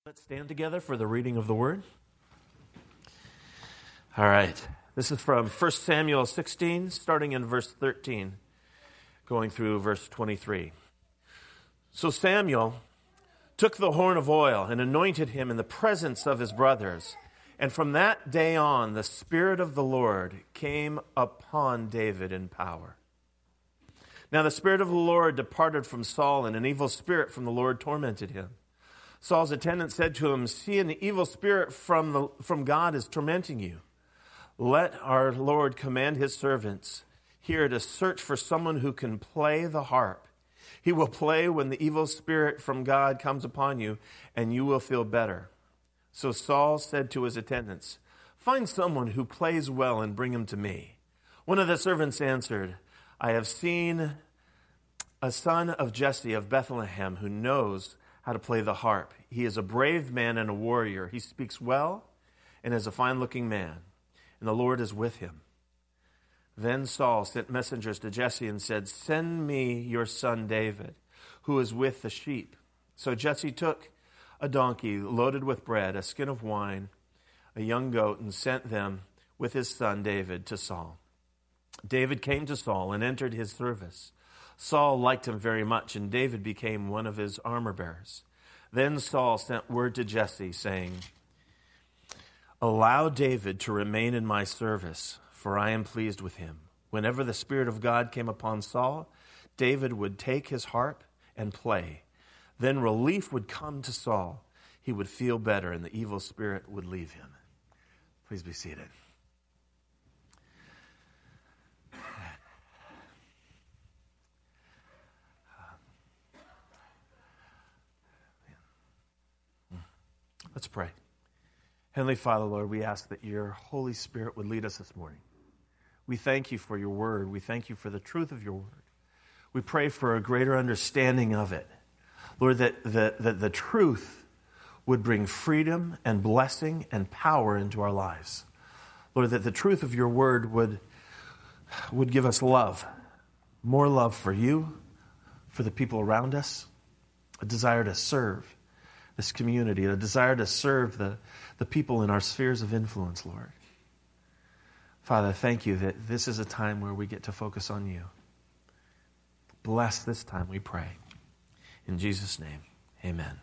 Let's stand together for the reading of the Word. All right. This is from 1 Samuel 16, starting in verse 13, going through verse 23. So Samuel took the horn of oil and anointed him in the presence of his brothers. And from that day on, the Spirit of the Lord came upon David in power. Now the Spirit of the Lord departed from Saul, and an evil spirit from the Lord tormented him. Saul's attendant said to him, "See, an evil spirit from God is tormenting you. Let our Lord command his servants here to search for someone who can play the harp. He will play when the evil spirit from God comes upon you, and you will feel better." So Saul said to his attendants, "Find someone who plays well and bring him to me." One of the servants answered, "I have seen a son of Jesse of Bethlehem who knows how to play the harp. He is a brave man and a warrior. He speaks well and is a fine-looking man, and the Lord is with him." Then Saul sent messengers to Jesse and said, "Send me your son David, who is with the sheep." So Jesse took a donkey loaded with bread, a skin of wine, a young goat, and sent them with his son David to Saul. David came to Saul and entered his service. Saul liked him very much, and David became one of his armor bearers. Then Saul sent word to Jesse, saying, "Allow David to remain in my service, for I am pleased with him." Whenever the Spirit of God came upon Saul, David would take his harp and play. Then relief would come to Saul. He would feel better, and the evil spirit would leave him. Please be seated. Let's pray. Heavenly Father, Lord, we ask that your Holy Spirit would lead us this morning. We thank you for your word. We thank you for the truth of your word. We pray for a greater understanding of it. Lord, that the truth would bring freedom and blessing and power into our lives. Lord, that the truth of your word would give us love, more love for you, for the people around us, a desire to serve this community, a desire to serve the people in our spheres of influence, Lord. Father, thank you that this is a time where we get to focus on you. Bless this time, we pray. In Jesus' name, amen.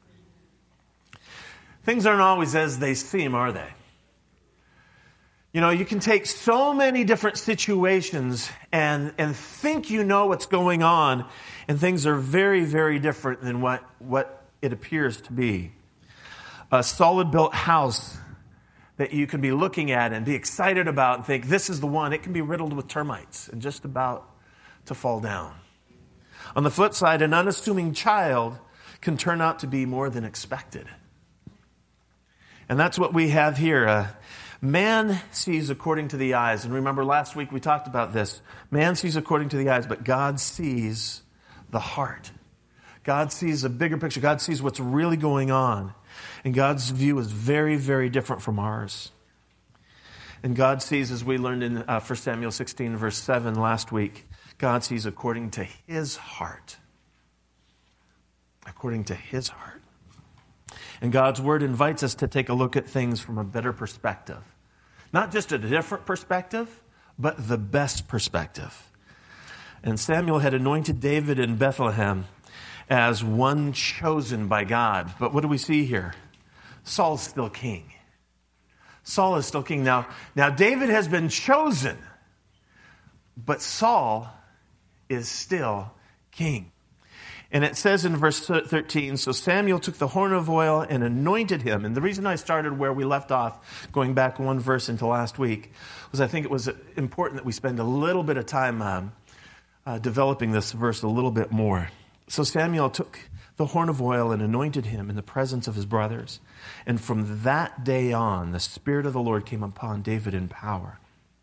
Things aren't always as they seem, are they? You know, you can take so many different situations and think you know what's going on, and things are very, very different than what it appears to be. A solid built house that you can be looking at and be excited about and think, this is the one. It can be riddled with termites and just about to fall down. On the flip side, an unassuming child can turn out to be more than expected. And that's what we have here. Man sees according to the eyes. And remember last week we talked about this. Man sees according to the eyes, but God sees the heart. God sees a bigger picture. God sees what's really going on. And God's view is very, very different from ours. And God sees, as we learned in 1 Samuel 16, verse 7 last week, God sees according to his heart. According to his heart. And God's word invites us to take a look at things from a better perspective. Not just a different perspective, but the best perspective. And Samuel had anointed David in Bethlehem as one chosen by God. But what do we see here? Saul's still king. Saul is still king. Now David has been chosen, but Saul is still king. And it says in verse 13, so Samuel took the horn of oil and anointed him. And the reason I started where we left off, going back one verse into last week, was I think it was important that we spend a little bit of time developing this verse a little bit more. So Samuel took the horn of oil and anointed him in the presence of his brothers. And from that day on, the Spirit of the Lord came upon David in power.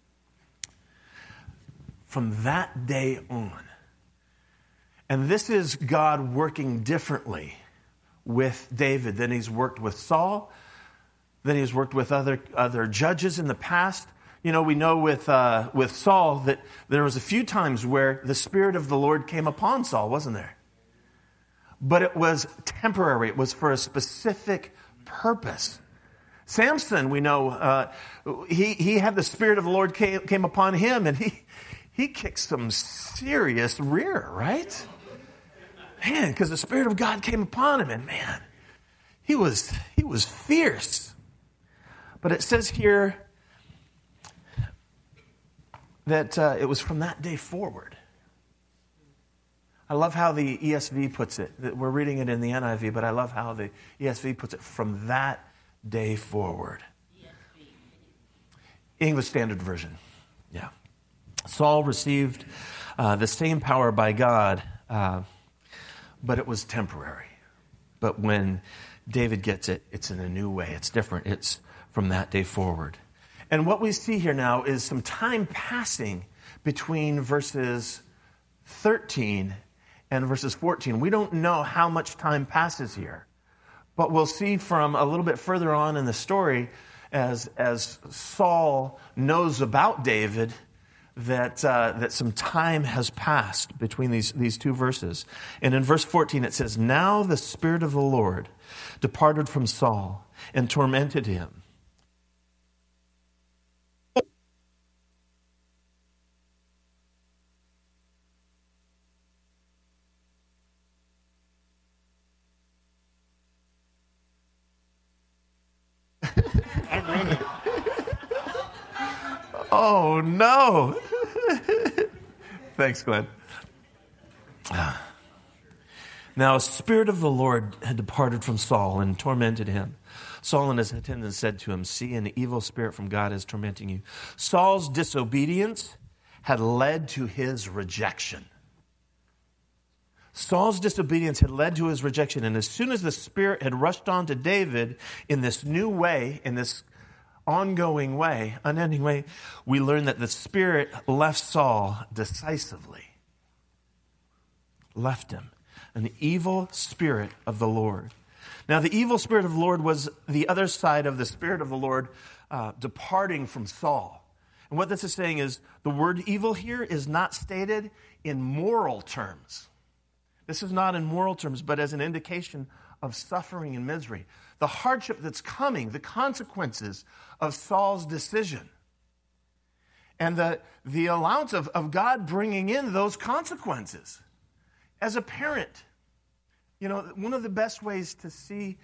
From that day on. And this is God working differently with David than he's worked with Saul, than he's worked with other judges in the past. You know, we know with Saul that there was a few times where the Spirit of the Lord came upon Saul, wasn't there? but it was temporary. It was for a specific purpose. Samson, we know, he had the Spirit of the Lord came upon him, and he kicked some serious rear, right? Man, because the Spirit of God came upon him, and man, he was fierce. But it says here that it was from that day forward. I love how the ESV puts it. We're reading it in the NIV, but I love how the ESV puts it, from that day forward. English Standard Version. Yeah. Saul received the same power by God, but it was temporary. But when David gets it, it's in a new way. It's different. It's from that day forward. And what we see here now is some time passing between verses 13 and verses 14. We don't know how much time passes here. But we'll see from a little bit further on in the story, as Saul knows about David, that some time has passed between these two verses. And in verse 14 it says, "Now the Spirit of the Lord departed from Saul and tormented him." Oh, no. Thanks, Glenn. Now, the Spirit of the Lord had departed from Saul and tormented him. Saul and his attendants said to him, "See, an evil spirit from God is tormenting you." Saul's disobedience had led to his rejection. Saul's disobedience had led to his rejection. And as soon as the Spirit had rushed on to David in this new way, in this ongoing way, unending way, we learn that the Spirit left Saul decisively. Left him. An evil spirit of the Lord. Now, the evil spirit of the Lord was the other side of the Spirit of the Lord departing from Saul. And what this is saying is the word evil here is not stated in moral terms. This is not in moral terms, but as an indication of suffering and misery. The hardship that's coming, the consequences of Saul's decision. And the allowance of God bringing in those consequences. As a parent, you know, one of the best ways to see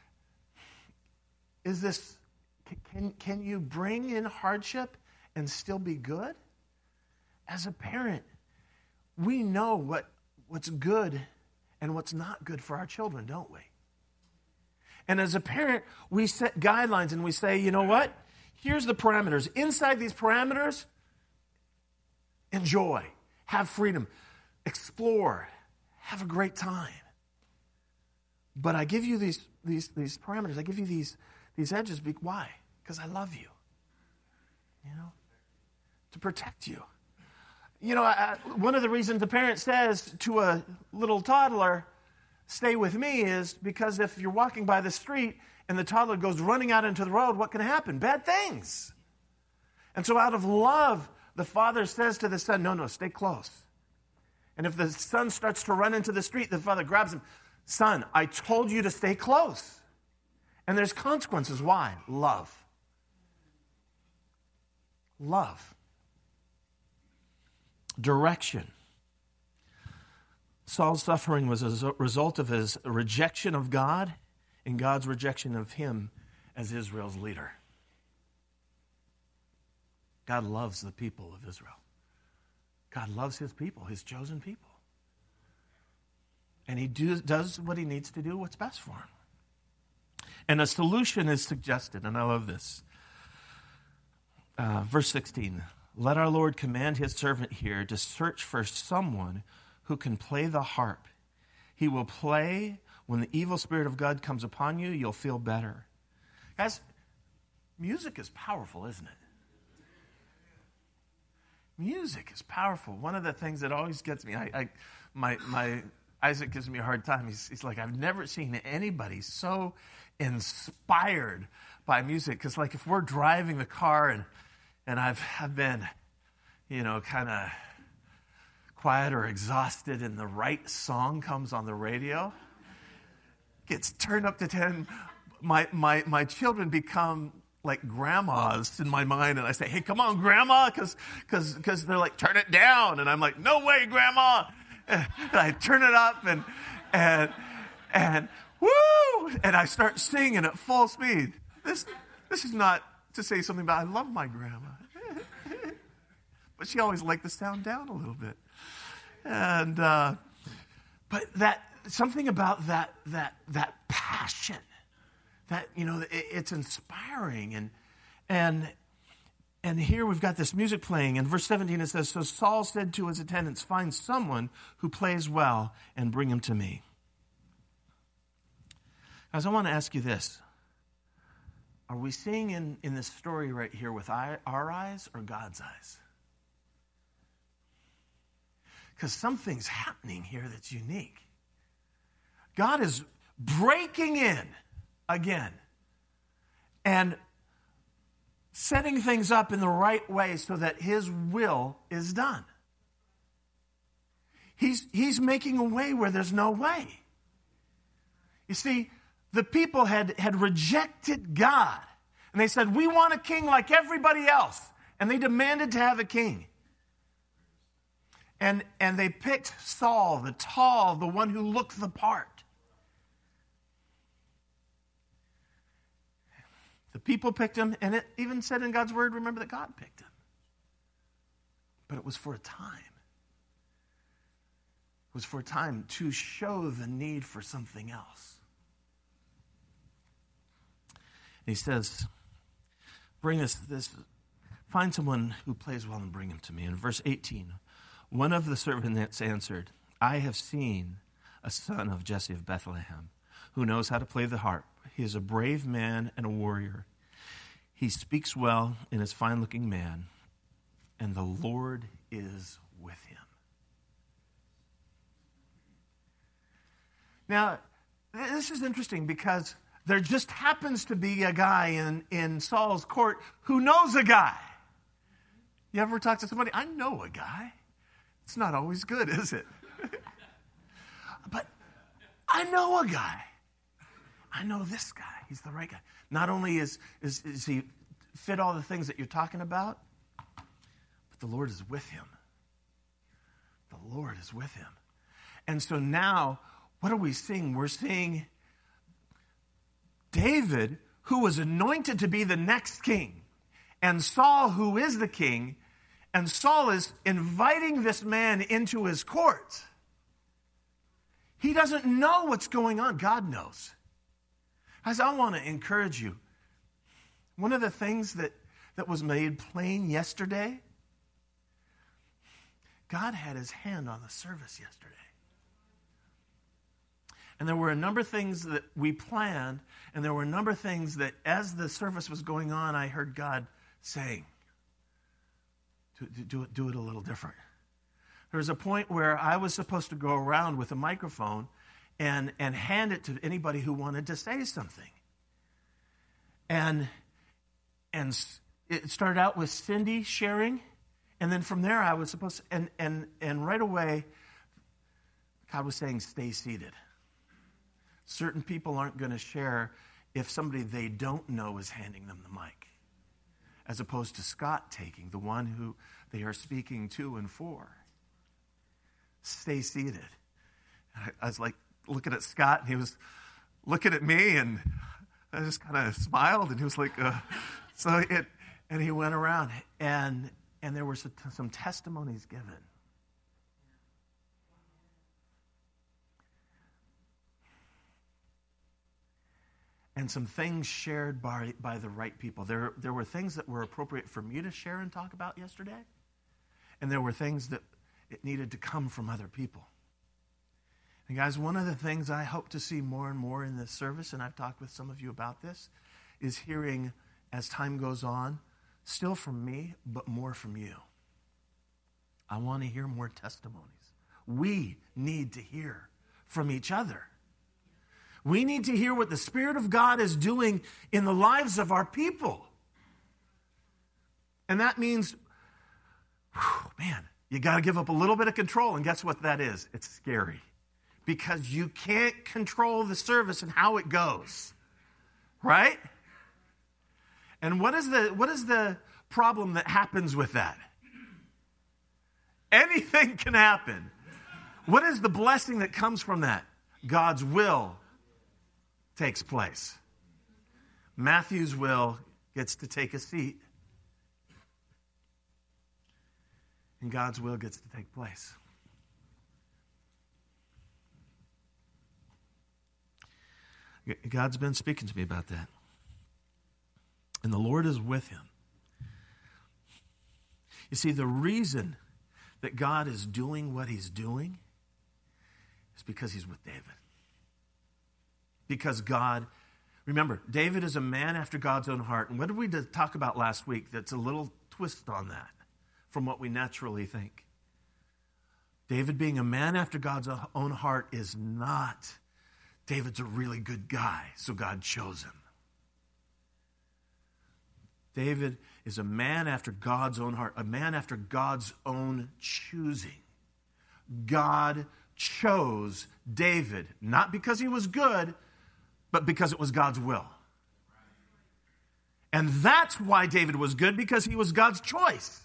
is this, can you bring in hardship and still be good? As a parent, we know what's good and what's not good for our children, don't we? And as a parent, we set guidelines and we say, you know what? Here's the parameters. Inside these parameters, enjoy, have freedom, explore, have a great time. But I give you these parameters. I give you these edges. Why? Because I love you. You know, to protect you. You know, one of the reasons a parent says to a little toddler, "Stay with me," is because if you're walking by the street and the toddler goes running out into the road, what can happen? Bad things. And so out of love, the father says to the son, no, stay close. And if the son starts to run into the street, the father grabs him. "Son, I told you to stay close." And there's consequences. Why? Love. Love. Direction. Saul's suffering was a result of his rejection of God and God's rejection of him as Israel's leader. God loves the people of Israel. God loves his people, his chosen people. And he does what he needs to do, what's best for him. And a solution is suggested, and I love this. Verse 16, "Let our Lord command his servant here to search for someone who can play the harp. He will play. When the evil spirit of God comes upon you, you'll feel better." Guys, music is powerful, isn't it? Music is powerful. One of the things that always gets me, my Isaac gives me a hard time. He's like, "I've never seen anybody so inspired by music." Because like if we're driving the car and I've been, you know, kind of quiet or exhausted and the right song comes on the radio, gets turned up to 10. My children become like grandmas in my mind, and I say, hey, come on, grandma, because they're like, turn it down. And I'm like, no way, grandma. And I turn it up and woo! And I start singing at full speed. This is not to say something about I love my grandma. But she always liked the sound down a little bit. And but that something about that passion, that, you know, it's inspiring. And here we've got this music playing. In verse 17 it says, so Saul said to his attendants, find someone who plays well and bring him to me. Guys, I want to ask you this. Are we seeing in this story right here with our eyes or God's eyes? Because something's happening here that's unique. God is breaking in again and setting things up in the right way so that his will is done. He's making a way where there's no way. You see, the people had rejected God. And they said, we want a king like everybody else. And they demanded to have a king. And they picked Saul, the tall, the one who looked the part. The people picked him, and it even said in God's word, remember that God picked him. But it was for a time. It was for a time to show the need for something else. And he says, bring this, find someone who plays well and bring him to me. In verse 18, one of the servants answered, I have seen a son of Jesse of Bethlehem who knows how to play the harp. He is a brave man and a warrior. He speaks well and is a fine-looking man, and the Lord is with him. Now, this is interesting because there just happens to be a guy in Saul's court who knows a guy. You ever talk to somebody? I know a guy. It's not always good, is it? But I know a guy. I know this guy. He's the right guy. Not only is he fit all the things that you're talking about, but the Lord is with him. The Lord is with him. And so now, what are we seeing? We're seeing David, who was anointed to be the next king, and Saul, who is the king, and Saul is inviting this man into his court. He doesn't know what's going on. God knows. As I want to encourage you, one of the things that was made plain yesterday, God had his hand on the service yesterday. And there were a number of things that we planned, and there were a number of things that as the service was going on, I heard God saying, do it a little different. There was a point where I was supposed to go around with a microphone and hand it to anybody who wanted to say something. And it started out with Cindy sharing, and then from there I was supposed to, and right away, God was saying, stay seated. Certain people aren't going to share if somebody they don't know is handing them the mic, as opposed to Scott taking the one who they are speaking to and for. Stay seated. I was like looking at Scott, and he was looking at me, and I just kind of smiled, and he was like, and he went around, and there were some testimonies given. And some things shared by the right people. There were things that were appropriate for me to share and talk about yesterday. And there were things that it needed to come from other people. And guys, one of the things I hope to see more and more in this service, and I've talked with some of you about this, is hearing, as time goes on, still from me, but more from you. I want to hear more testimonies. We need to hear from each other. We need to hear what the Spirit of God is doing in the lives of our people. And that means, man, you got to give up a little bit of control. And guess what that is? It's scary. because you can't control the service and how it goes, right? And what is the problem that happens with that? Anything can happen. What is the blessing that comes from that? God's will takes place. Matthew's will gets to take a seat, and God's will gets to take place. God's been speaking to me about that. And the Lord is with him. You see, the reason that God is doing what he's doing is because he's with David. Because God, remember, David is a man after God's own heart. And what did we talk about last week that's a little twist on that from what we naturally think? David being a man after God's own heart is not, David's a really good guy, so God chose him. David is a man after God's own heart, a man after God's own choosing. God chose David, not because he was good, but because it was God's will. And that's why David was good, because he was God's choice.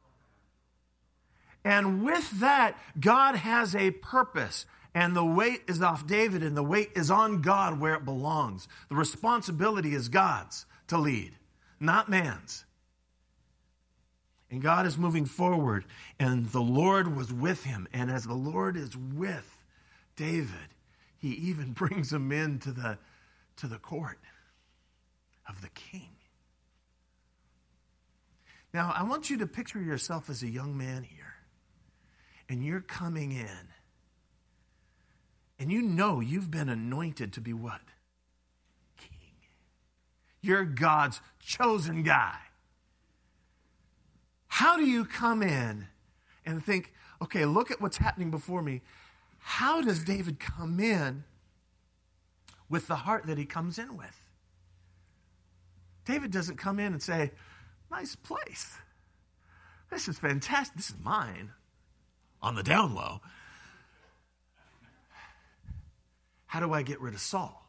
And with that, God has a purpose. And the weight is off David, and the weight is on God where it belongs. The responsibility is God's to lead, not man's. And God is moving forward, and the Lord was with him. And as the Lord is with David, he even brings him into the court of the king. Now, I want you to picture yourself as a young man here, and you're coming in, and you know you've been anointed to be what? King. You're God's chosen guy. How do you come in and think, okay, look at what's happening before me. How does David come in with the heart that he comes in with? David doesn't come in and say, nice place. This is fantastic. This is mine. On the down low. How do I get rid of Saul?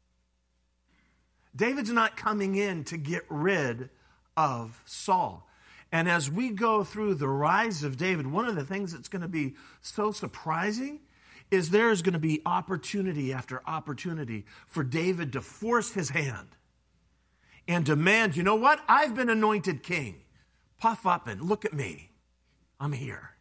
David's not coming in to get rid of Saul. And as we go through the rise of David, one of the things that's going to be so surprising is there's going to be opportunity after opportunity for David to force his hand and demand, you know what? I've been anointed king. Puff up and look at me. I'm here.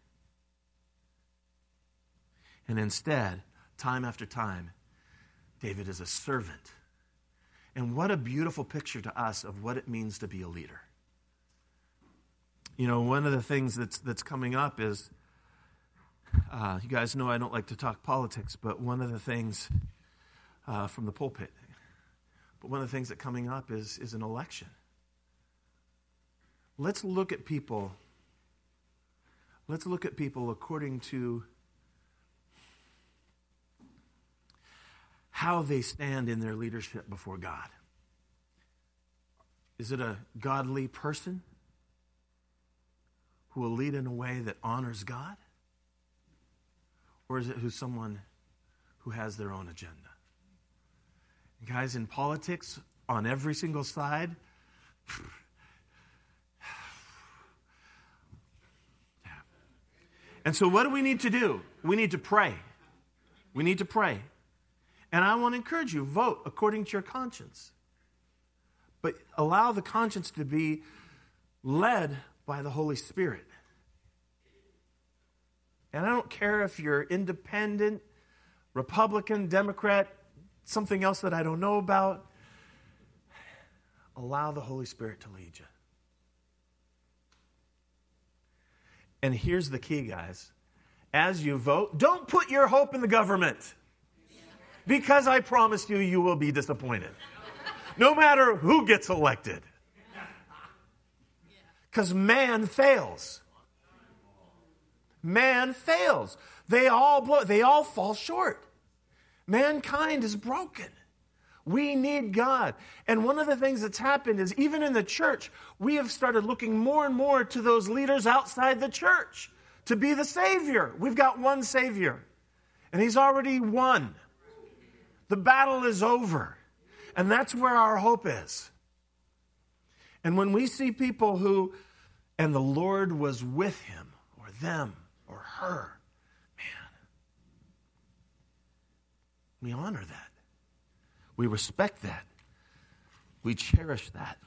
And instead, time after time, David is a servant. And what a beautiful picture to us of what it means to be a leader. You know, one of the things that's coming up is, you guys know I don't like to talk politics, but one of the things from the pulpit, but one of the things that's coming up is an election. Let's look at people. Let's look at people according to how they stand in their leadership before God. Is it a godly person who will lead in a way that honors God? Or is it someone who has their own agenda? Guys, in politics, on every single side, yeah. And so what do we need to do? We need to pray. We need to pray. And I want to encourage you, vote according to your conscience. But allow the conscience to be led by the Holy Spirit. And I don't care if you're independent, Republican, Democrat, something else that I don't know about. Allow the Holy Spirit to lead you. And here's the key, guys. As you vote, don't put your hope in the government. Because I promise you, you will be disappointed. No matter who gets elected. Because man fails. Man fails. They all fall short. Mankind is broken. We need God. And one of the things that's happened is even in the church, we have started looking more and more to those leaders outside the church to be the Savior. We've got one Savior. And he's already won. The battle is over. And that's where our hope is. And when we see people who, and the Lord was with him, or them, or her, man, we honor that. We respect that. We cherish that.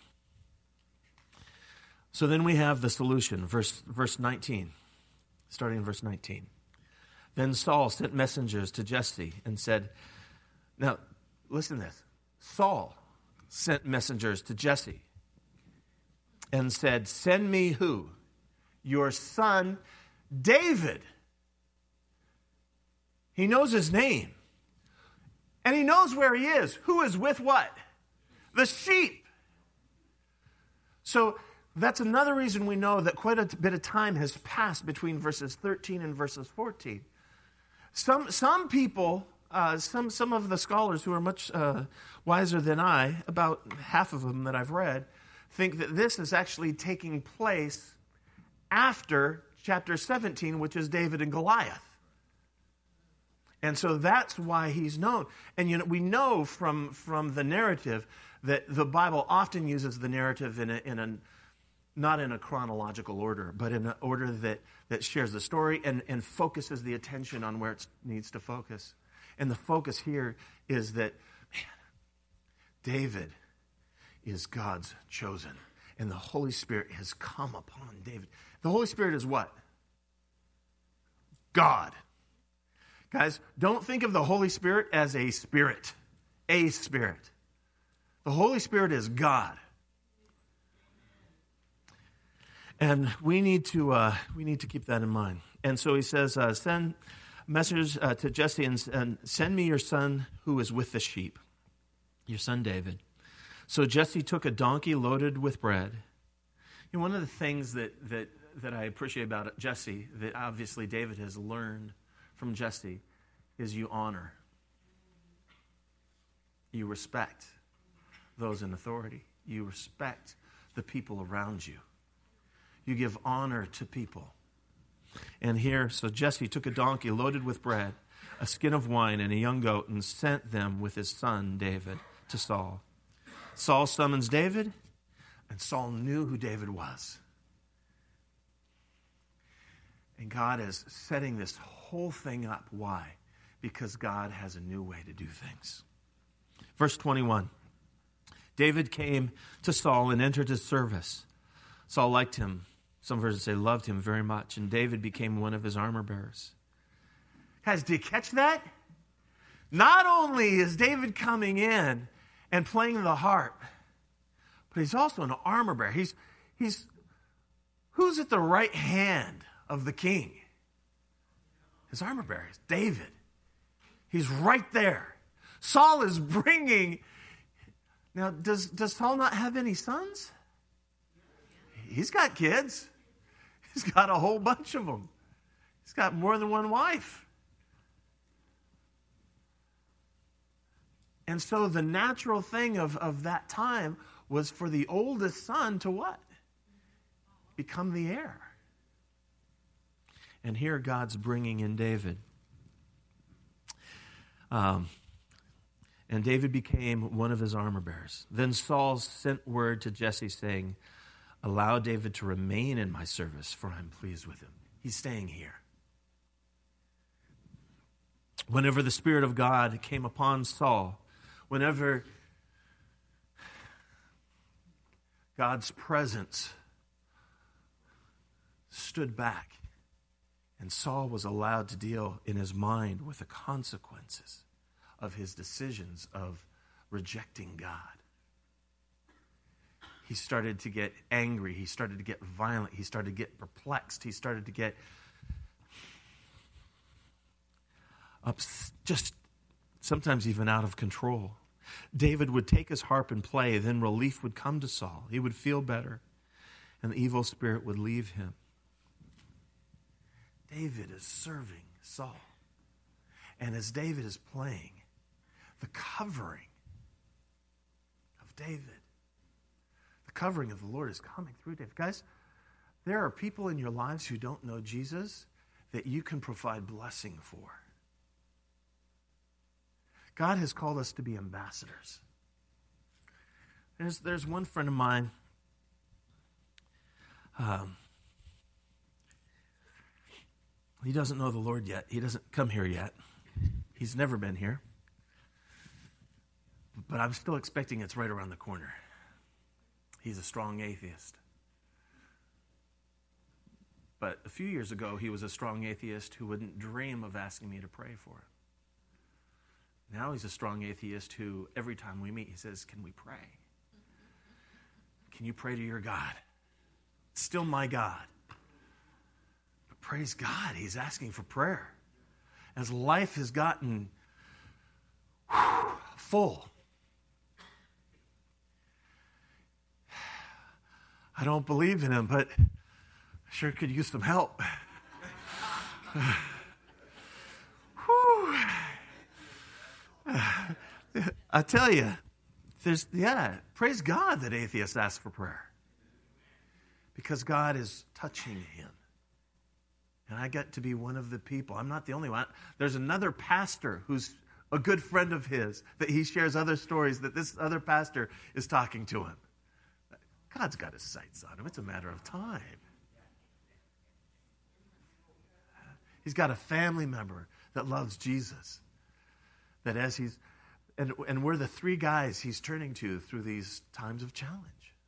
So then we have the solution, verse 19, starting in verse 19. Then Saul sent messengers to Jesse and said, now, listen to this. Saul sent messengers to Jesse and said, send me who? Your son David. He knows his name. And he knows where he is. Who is with what? The sheep. So that's another reason we know that quite a bit of time has passed between verses 13 and verses 14. Some people, some of the scholars who are much wiser than I, about half of them that I've read, think that this is actually taking place after chapter 17, which is David and Goliath. And so that's why he's known. And we know from the narrative that the Bible often uses the narrative not in a chronological order, but in an order that shares the story and focuses the attention on where it needs to focus. And the focus here is that, man, David is God's chosen. And the Holy Spirit has come upon David. The Holy Spirit is what? God. Guys, don't think of the Holy Spirit as a spirit. A spirit. The Holy Spirit is God. And we need to keep that in mind. And so he says, send messengers to Jesse and send me your son who is with the sheep, your son David. So Jesse took a donkey loaded with bread. You know, one of the things that I appreciate about Jesse, that obviously David has learned from Jesse, is you honor. You respect those in authority. You respect the people around you. You give honor to people. And here, so Jesse took a donkey loaded with bread, a skin of wine, and a young goat, and sent them with his son David to Saul. Saul summons David, and Saul knew who David was. And God is setting this whole thing up. Why? Because God has a new way to do things. Verse 21. David came to Saul and entered his service. Saul liked him. Some versions say loved him very much. And David became one of his armor bearers. Guys, do you catch that? Not only is David coming in and playing the harp, but he's also an armor bearer. He's who's at the right hand of the king? His armor bearer is David. He's right there. Saul is bringing. Now, does Saul not have any sons? He's got kids. He's got a whole bunch of them. He's got more than one wife. And so the natural thing of that time was for the oldest son to what? Become the heir. And here God's bringing in David. And David became one of his armor bearers. Then Saul sent word to Jesse saying, allow David to remain in my service, for I'm pleased with him. He's staying here. Whenever the Spirit of God came upon Saul, whenever God's presence stood back, and Saul was allowed to deal in his mind with the consequences of his decisions of rejecting God. He started to get angry. He started to get violent. He started to get perplexed. He started to get just sometimes even out of control. David would take his harp and play, then relief would come to Saul. He would feel better, and the evil spirit would leave him. David is serving Saul. And as David is playing, the covering of David, the covering of the Lord is coming through David. Guys, there are people in your lives who don't know Jesus that you can provide blessing for. God has called us to be ambassadors. There's one friend of mine. He doesn't know the Lord yet. He doesn't come here yet. He's never been here. But I'm still expecting it's right around the corner. He's a strong atheist. But a few years ago, he was a strong atheist who wouldn't dream of asking me to pray for him. Now he's a strong atheist who, every time we meet, he says, "Can we pray? Can you pray to your God? It's still my God." But praise God, he's asking for prayer. As life has gotten full, I don't believe in him, but I sure could use some help. I tell you, praise God that atheists ask for prayer. Because God is touching him. And I get to be one of the people. I'm not the only one. There's another pastor who's a good friend of his that he shares other stories that this other pastor is talking to him. God's got his sights on him. It's a matter of time. He's got a family member that loves Jesus. That as he's, and we're the three guys he's turning to through these times of challenge.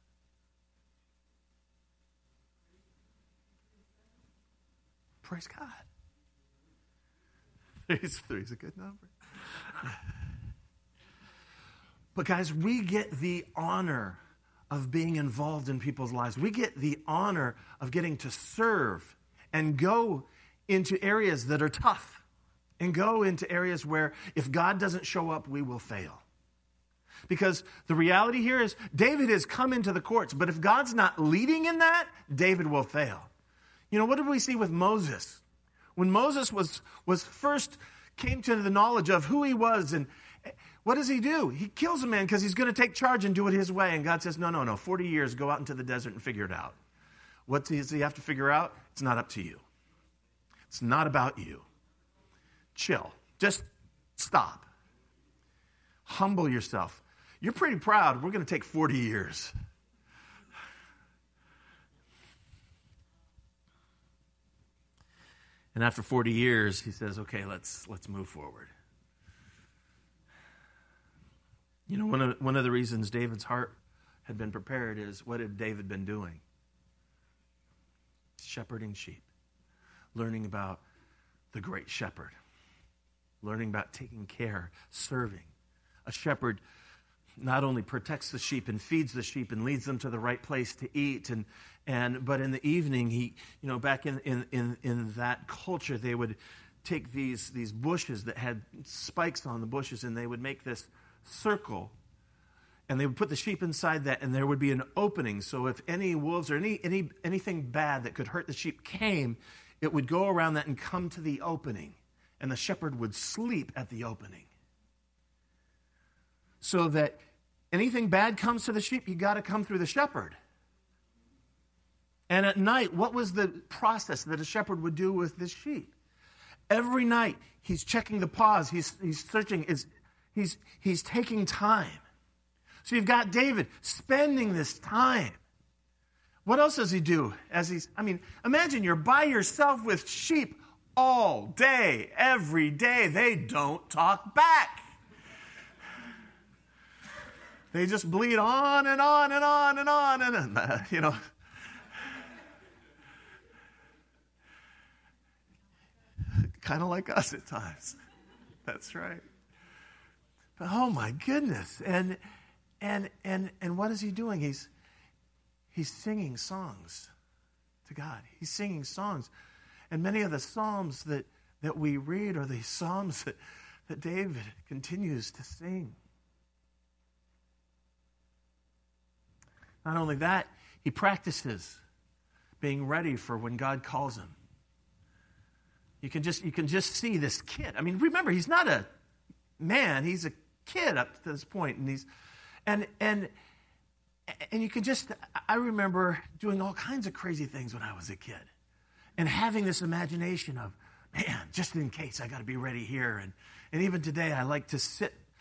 Praise God. Three's a good number. But guys, we get the honor of being involved in people's lives. We get the honor of getting to serve and go into areas that are tough and go into areas where if God doesn't show up, we will fail. Because the reality here is David has come into the courts, but if God's not leading in that, David will fail. You know, what did we see with Moses? When Moses was first came to the knowledge of who he was, and what does he do? He kills a man because he's going to take charge and do it his way. And God says, no, 40 years, go out into the desert and figure it out. What does he have to figure out? It's not up to you. It's not about you. Chill. Just stop. Humble yourself. You're pretty proud. We're going to take 40 years. And after 40 years, he says, okay, let's move forward. You know, one of the reasons David's heart had been prepared is, what had David been doing? Shepherding sheep. Learning about the great shepherd. Learning about taking care, serving. A shepherd not only protects the sheep and feeds the sheep and leads them to the right place to eat, but in the evening, he, you know, back in that culture, they would take these bushes that had spikes on the bushes, and they would make this circle, and they would put the sheep inside that, and there would be an opening. So if any wolves or anything bad that could hurt the sheep came, it would go around that and come to the opening, and the shepherd would sleep at the opening. So that anything bad comes to the sheep, you got to come through the shepherd. And at night, what was the process that a shepherd would do with this sheep? Every night, he's checking the paws, he's searching, he's taking time. So you've got David spending this time. What else does he do? Imagine you're by yourself with sheep all day, every day. They don't talk back. They just bleed on and on and on and on and you know. Kind of like us at times. That's right. But oh my goodness. And what is he doing? He's singing songs to God. He's singing songs. And many of the psalms that we read are the psalms that David continues to sing. Not only that, he practices being ready for when God calls him. You can just see this kid. I mean, remember, he's not a man, he's a kid up to this point, and you can just, I remember doing all kinds of crazy things when I was a kid. And having this imagination of, man, just in case I got to be ready here. And even today I like to sit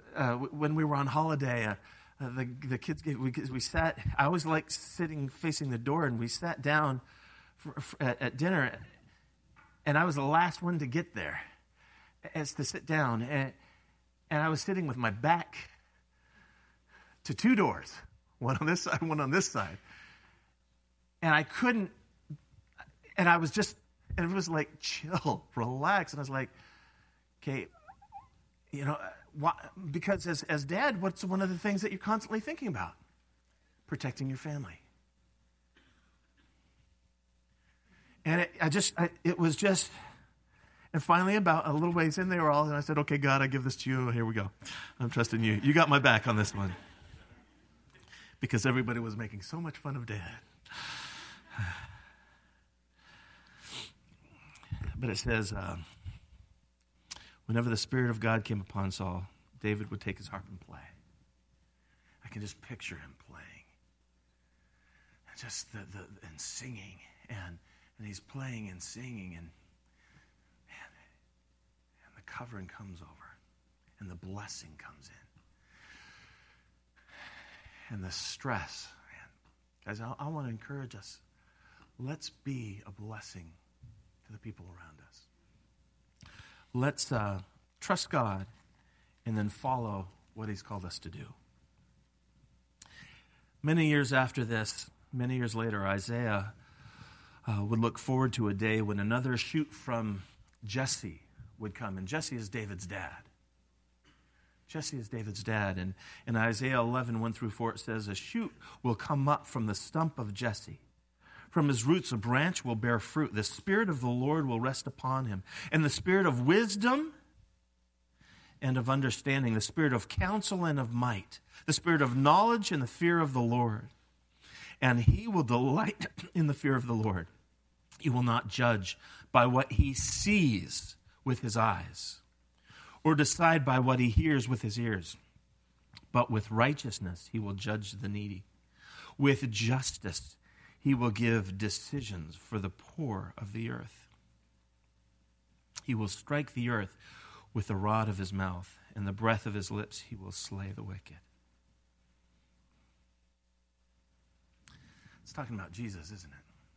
when we were on holiday, the kids, we sat, I was like sitting facing the door, and we sat down at dinner, and I was the last one to get there as to sit down. And I was sitting with my back to two doors, one on this side, one on this side. And I couldn't, and I was just, and it was like, chill, relax. And I was like, okay, you know, why? Because as dad, what's one of the things that you're constantly thinking about? Protecting your family. And it was just, and finally about a little ways in, they were all, and I said, okay, God, I give this to you. Here we go. I'm trusting you. You got my back on this one. Because everybody was making so much fun of Dad. But it says, whenever the Spirit of God came upon Saul, David would take his harp and play. I can just picture him playing. And just and singing. And he's playing and singing. And the covering comes over. And the blessing comes in. And the stress. Man. Guys, I want to encourage us. Let's be a blessing to the people around us. Let's trust God and then follow what he's called us to do. Many years after this, many years later, Isaiah would look forward to a day when another shoot from Jesse would come. And Jesse is David's dad. Jesse is David's dad. And in Isaiah 11, 1 through 4, it says, a shoot will come up from the stump of Jesse. From his roots, a branch will bear fruit. The Spirit of the Lord will rest upon him. And the Spirit of wisdom and of understanding, the Spirit of counsel and of might, the Spirit of knowledge and the fear of the Lord. And he will delight in the fear of the Lord. He will not judge by what he sees with his eyes, or decide by what he hears with his ears. But with righteousness he will judge the needy. With justice he will give decisions for the poor of the earth. He will strike the earth with the rod of his mouth, and the breath of his lips he will slay the wicked. It's talking about Jesus, isn't it?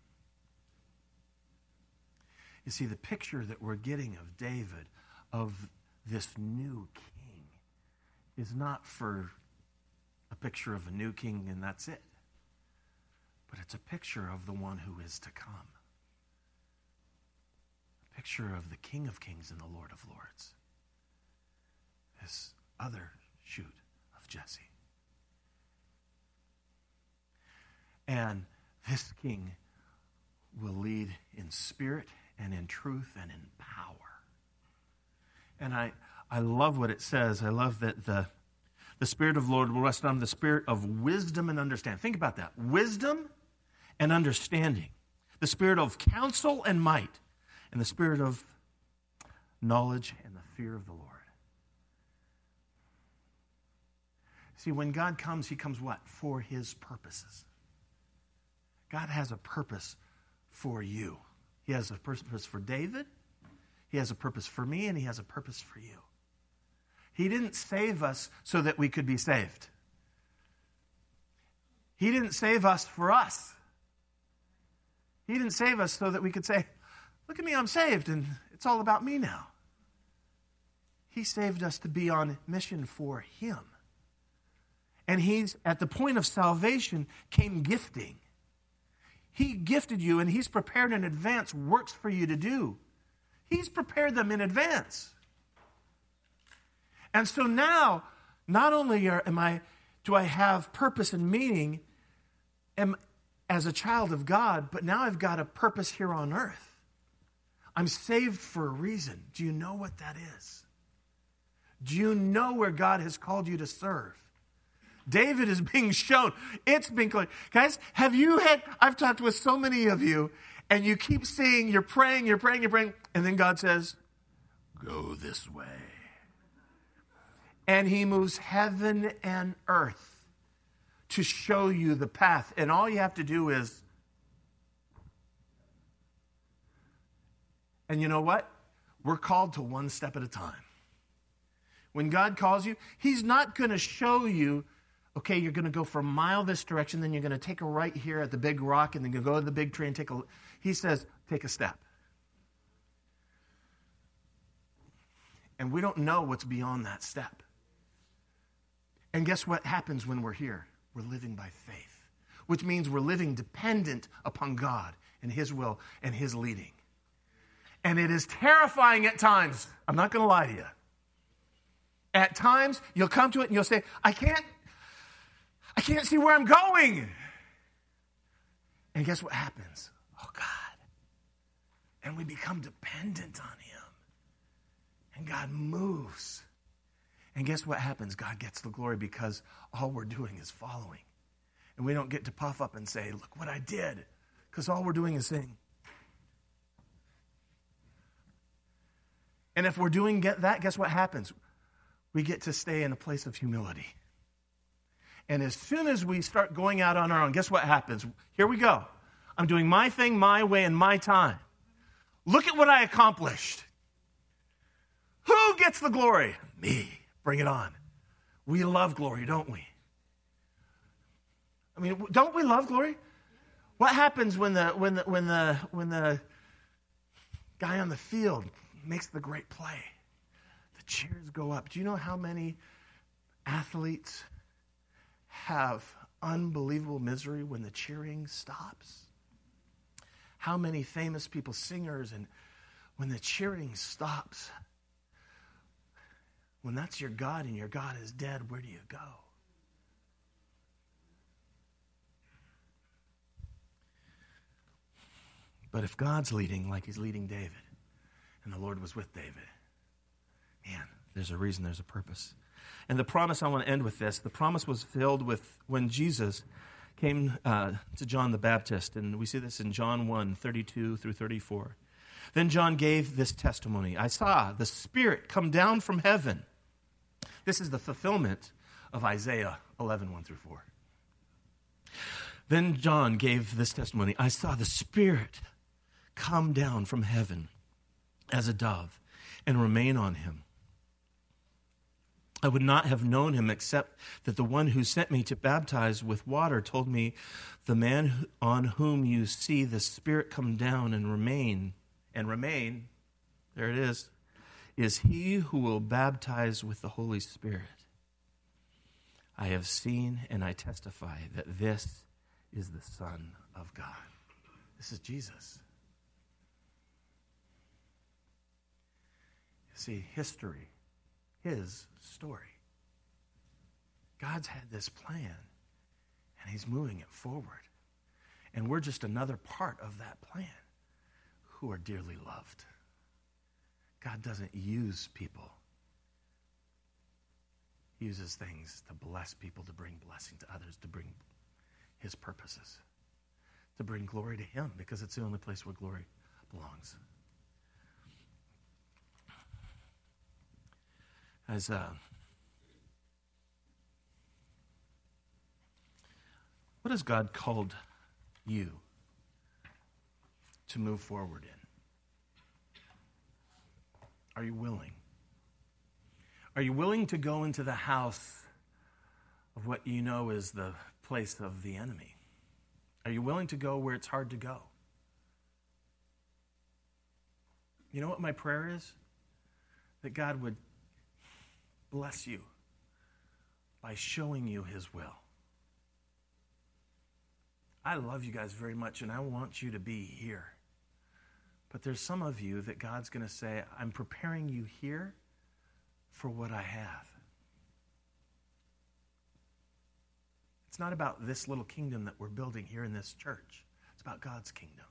You see, the picture that we're getting of David, of this new king, is not for a picture of a new king and that's it. But it's a picture of the one who is to come. A picture of the King of Kings and the Lord of Lords. This other shoot of Jesse. And this king will lead in spirit and in truth and in power. And I love what it says. I love that the Spirit of the Lord will rest on him, the spirit of wisdom and understanding. Think about that. Wisdom and understanding. The spirit of counsel and might. And the spirit of knowledge and the fear of the Lord. See, when God comes, he comes what? For his purposes. God has a purpose for you. He has a purpose for David. He has a purpose for me, and he has a purpose for you. He didn't save us so that we could be saved. He didn't save us for us. He didn't save us so that we could say, look at me, I'm saved, and it's all about me now. He saved us to be on mission for him. And he's, at the point of salvation, came gifting. He gifted you, and he's prepared in advance works for you to do. He's prepared them in advance. And so now, not only do I have purpose and meaning as a child of God, but now I've got a purpose here on earth. I'm saved for a reason. Do you know what that is? Do you know where God has called you to serve? David is being shown. It's being clear. Guys, I've talked with so many of you, and you keep seeing, you're praying, and then God says, go this way. And he moves heaven and earth to show you the path. And all you have to do is, and you know what? We're called to one step at a time. When God calls you, he's not going to show you, okay, you're going to go for a mile this direction, then you're going to take a right here at the big rock, and then you go to the big tree and he says, take a step. And we don't know what's beyond that step. And guess what happens when we're here? We're living by faith, which means we're living dependent upon God and his will and his leading. And it is terrifying at times. I'm not going to lie to you. At times, you'll come to it and you'll say, I can't see where I'm going. And guess what happens? Oh, God. And we become dependent on him. And God moves. And guess what happens? God gets the glory because all we're doing is following. And we don't get to puff up and say, look what I did. Because all we're doing is saying. And if we're doing that, guess what happens? We get to stay in a place of humility. And as soon as we start going out on our own, guess what happens? Here we go. I'm doing my thing, my way, in my time. Look at what I accomplished. Who gets the glory? Me. Bring it on. We love glory, don't we? I mean, don't we love glory? What happens when the guy on the field makes the great play? The cheers go up. Do you know how many athletes have unbelievable misery when the cheering stops? How many famous people, singers, and when the cheering stops, when that's your God and your God is dead, where do you go? But if God's leading like he's leading David, and the Lord was with David, man, there's a reason, there's a purpose. And the promise, I want to end with this. The promise was filled with when Jesus came to John the Baptist, and we see this in John 1, 32 through 34. Then John gave this testimony. I saw the Spirit come down from heaven. This is the fulfillment of Isaiah 11, 1 through 4. Then John gave this testimony. I saw the Spirit come down from heaven as a dove and remain on him. I would not have known him except that the one who sent me to baptize with water told me, the man on whom you see the Spirit come down and remain, there it is he who will baptize with the Holy Spirit. I have seen and I testify that this is the Son of God. This is Jesus. See, history, his story. God's had this plan, and he's moving it forward. And we're just another part of that plan who are dearly loved. God doesn't use people. He uses things to bless people, to bring blessing to others, to bring his purposes, to bring glory to him, because it's the only place where glory belongs. What has God called you to move forward in? Are you willing? Are you willing to go into the house of what you know is the place of the enemy? Are you willing to go where it's hard to go? You know what my prayer is? That God would bless you by showing you his will. I love you guys very much, and I want you to be here. But there's some of you that God's going to say, I'm preparing you here for what I have. It's not about this little kingdom that we're building here in this church. It's about God's kingdom.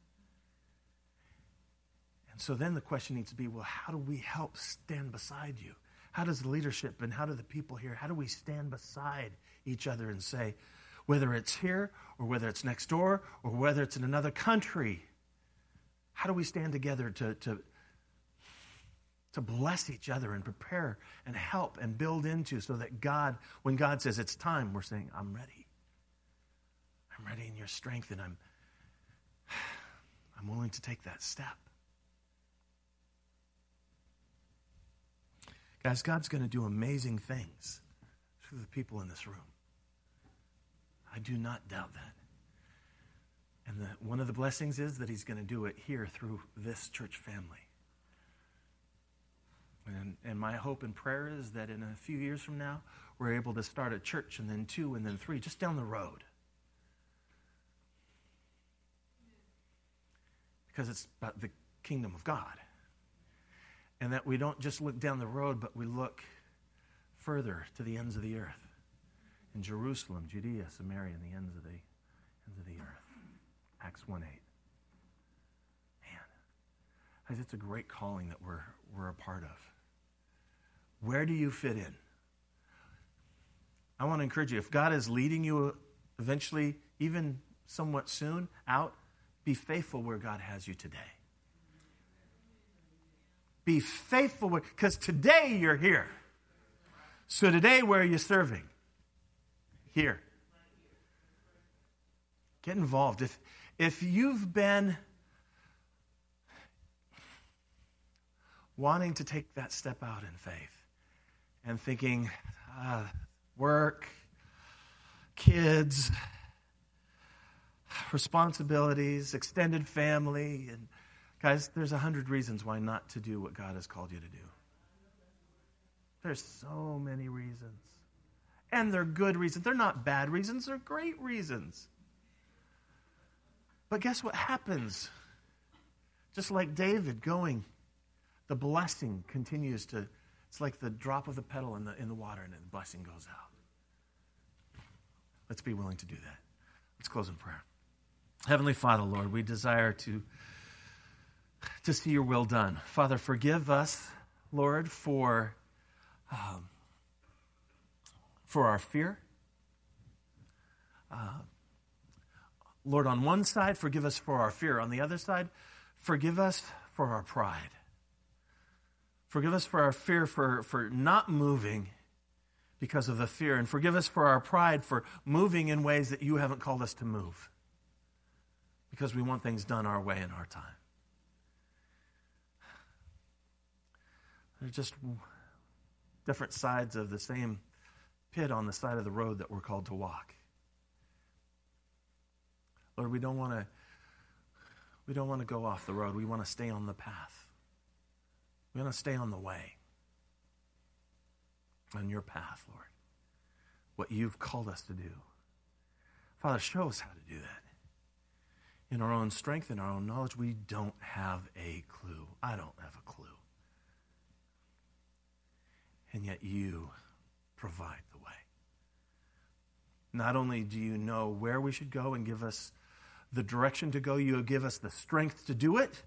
And so then the question needs to be, well, how do we help stand beside you? How does the leadership and how do the people here, how do we stand beside each other and say, whether it's here or whether it's next door or whether it's in another country, how do we stand together to bless each other and prepare and help and build into, so that God, when God says it's time, we're saying, I'm ready. I'm ready in your strength, and I'm willing to take that step. Guys, God's going to do amazing things through the people in this room. I do not doubt that. And one of the blessings is that he's going to do it here through this church family. And my hope and prayer is that in a few years from now, we're able to start a church and then 2 and then 3 just down the road. Because it's about the kingdom of God. And that we don't just look down the road, but we look further to the ends of the earth. In Jerusalem, Judea, Samaria, and the ends of the earth. Acts 1:8. Man, guys, it's a great calling that we're a part of. Where do you fit in? I want to encourage you, if God is leading you eventually, even somewhat soon, out, be faithful where God has you today. Be faithful, because today you're here. So today, where are you serving? Here. Get involved. If you've been wanting to take that step out in faith and thinking, work, kids, responsibilities, extended family, and guys, there's 100 reasons why not to do what God has called you to do. There's so many reasons. And they're good reasons. They're not bad reasons. They're great reasons. But guess what happens? Just like David going, the blessing continues to, it's like the drop of the pedal in the water and the blessing goes out. Let's be willing to do that. Let's close in prayer. Heavenly Father, Lord, we desire to see your will done. Father, forgive us, Lord, for our fear. Lord, on one side, forgive us for our fear. On the other side, forgive us for our pride. Forgive us for our fear for not moving because of the fear. And forgive us for our pride for moving in ways that you haven't called us to move. Because we want things done our way in our time. They're just different sides of the same pit on the side of the road that we're called to walk. Lord, we don't want to go off the road. We want to stay on the path. We want to stay on the way. On your path, Lord. What you've called us to do. Father, show us how to do that. In our own strength, in our own knowledge, we don't have a clue. I don't have a clue. And yet you provide the way. Not only do you know where we should go and give us the direction to go, you give us the strength to do it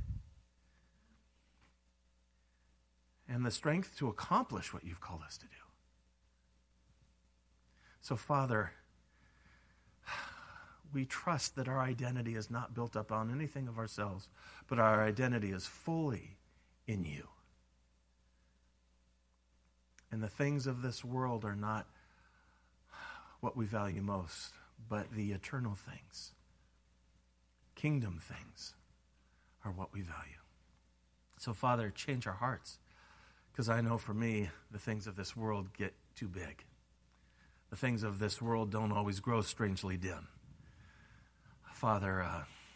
and the strength to accomplish what you've called us to do. So, Father, we trust that our identity is not built up on anything of ourselves, but our identity is fully in you. And the things of this world are not what we value most, but the eternal things. Kingdom things are what we value. So, Father, change our hearts. Because I know for me, the things of this world get too big. The things of this world don't always grow strangely dim. Father,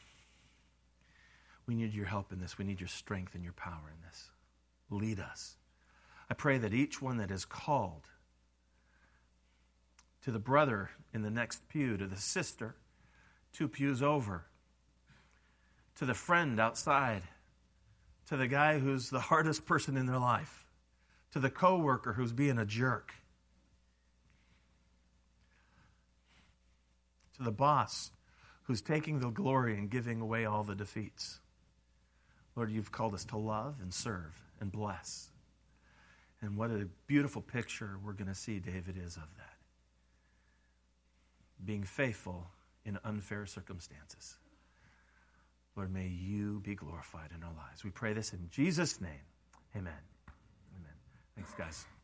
we need your help in this. We need your strength and your power in this. Lead us. I pray that each one that is called, to the brother in the next pew, to the sister 2 pews over, to the friend outside, to the guy who's the hardest person in their life, to the coworker who's being a jerk, to the boss who's taking the glory and giving away all the defeats. Lord, you've called us to love and serve and bless. And what a beautiful picture we're going to see David is of that. Being faithful in unfair circumstances. Lord, may you be glorified in our lives. We pray this in Jesus' name. Amen. Amen. Thanks, guys.